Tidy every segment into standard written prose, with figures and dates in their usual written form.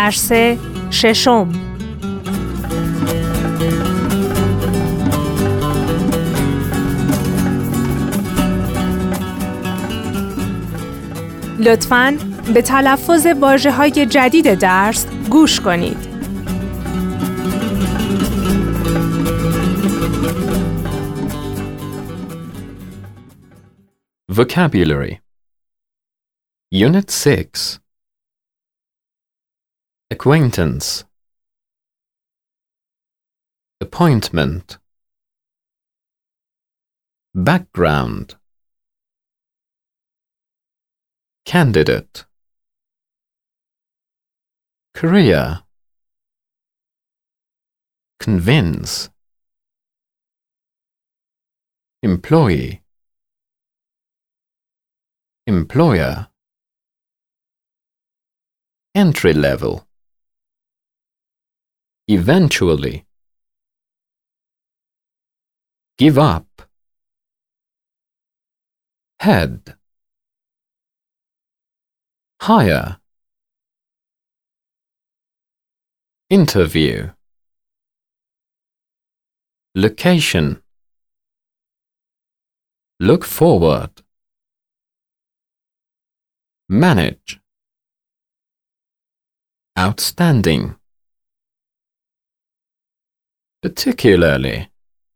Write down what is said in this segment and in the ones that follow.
درس ششم. لطفاً به تلفظ واژه‌های جدید درس گوش کنید. Vocabulary Unit 6 Acquaintance Appointment Background Candidate Career Convince Employee Employer Entry level Eventually Give up Head Hire Interview Location Look forward Manage Outstanding Particularly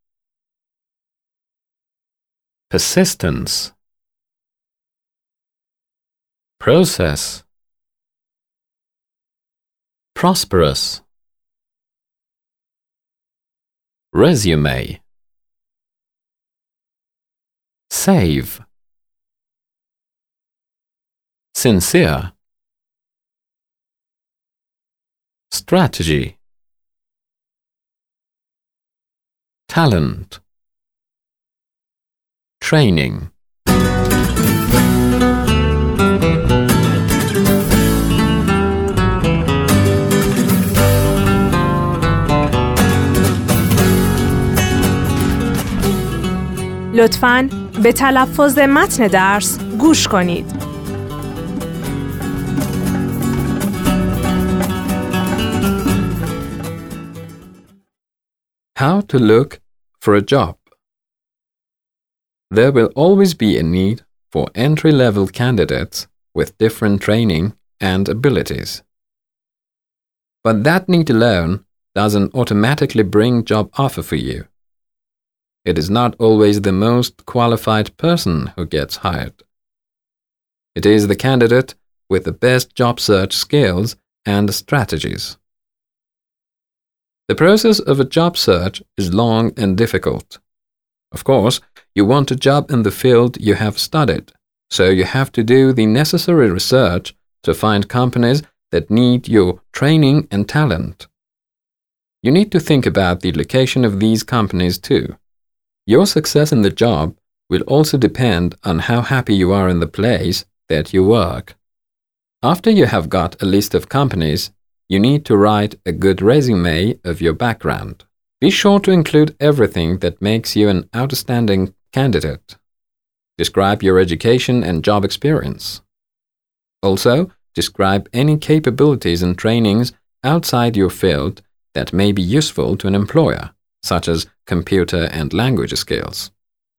Persistence Process Prosperous Resume Save Sincere Strategy Talent Training لطفاً به تلفظ متن درس گوش کنید. How to look for a job. There will always be a need for entry-level candidates with different training and abilities. But that need alone doesn't automatically bring job offer for you. It is not always the most qualified person who gets hired. It is the candidate with the best job search skills and strategies. The process of a job search is long and difficult. Of course, you want a job in the field you have studied, so you have to do the necessary research to find companies that need your training and talent. You need to think about the location of these companies too. Your success in the job will also depend on how happy you are in the place that you work. After you have got a list of companies, you need to write a good resume of your background. Be sure to include everything that makes you an outstanding candidate. Describe your education and job experience. Also, describe any capabilities and trainings outside your field that may be useful to an employer, such as computer and language skills.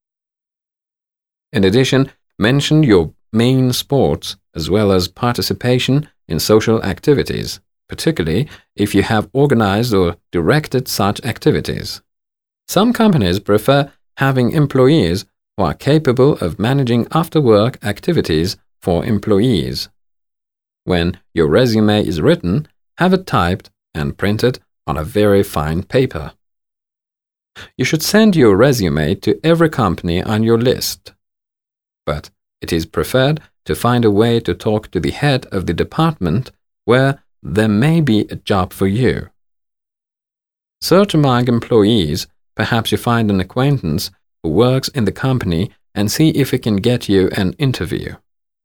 In addition, mention your main sports as well as participation in social activities, particularly if you have organized or directed such activities. Some companies prefer having employees who are capable of managing after-work activities for employees. When your resume is written, have it typed and printed on a very fine paper. You should send your resume to every company on your list, but it is preferred to find a way to talk to the head of the department where there may be a job for you. Search among employees, perhaps you find an acquaintance who works in the company and see if he can get you an interview.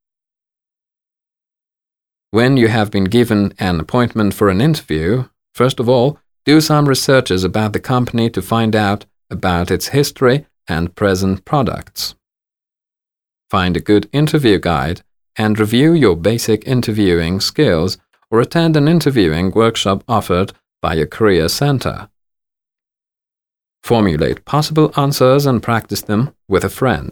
When you have been given an appointment for an interview, first of all, do some researches about the company to find out about its history and present products. Find a good interview guide and review your basic interviewing skills or attend an interviewing workshop offered by a career center. Formulate possible answers and practice them with a friend.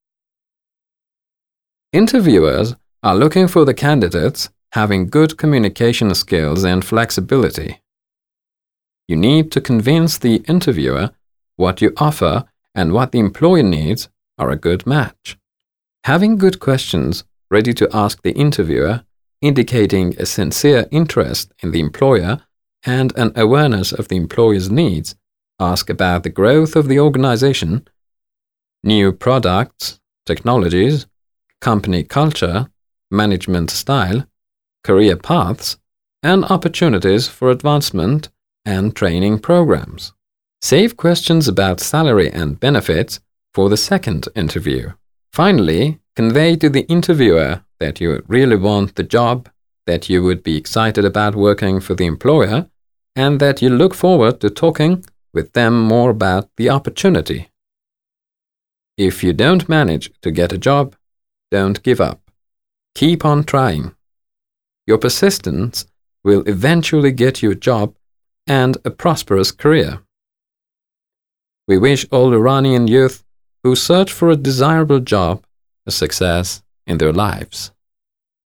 Interviewers are looking for the candidates having good communication skills and flexibility. You need to convince the interviewer what you offer and what the employer needs are a good match. Having good questions ready to ask the interviewer, indicating a sincere interest in the employer and an awareness of the employer's needs, ask about the growth of the organization, new products, technologies, company culture, management style, career paths, and opportunities for advancement and training programs. Save questions about salary and benefits for the second interview. Finally, convey to the interviewer that you really want the job, that you would be excited about working for the employer, and that you look forward to talking with them more about the opportunity. If you don't manage to get a job, don't give up. Keep on trying. Your persistence will eventually get you a job and a prosperous career. We wish all Iranian youth who search for a desirable job a success in their lives.